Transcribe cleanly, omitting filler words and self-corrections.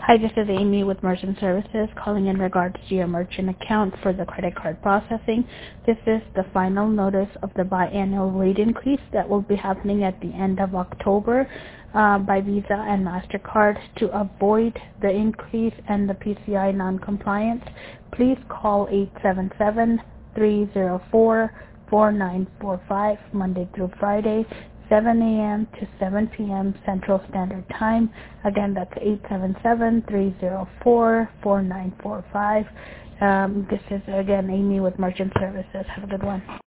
Hi, this is Amy with Merchant Services calling in regards to your merchant account for the credit card processing. This is the final notice of the biannual rate increase that will be happening at the end of October by Visa and MasterCard. To avoid the increase and the PCI non-compliance, please call 877-304-4945 Monday through Friday, 7 a.m. to 7 p.m. Central Standard Time. Again, that's 877-304-4945. This is, again, Amy with Merchant Services. Have a good one.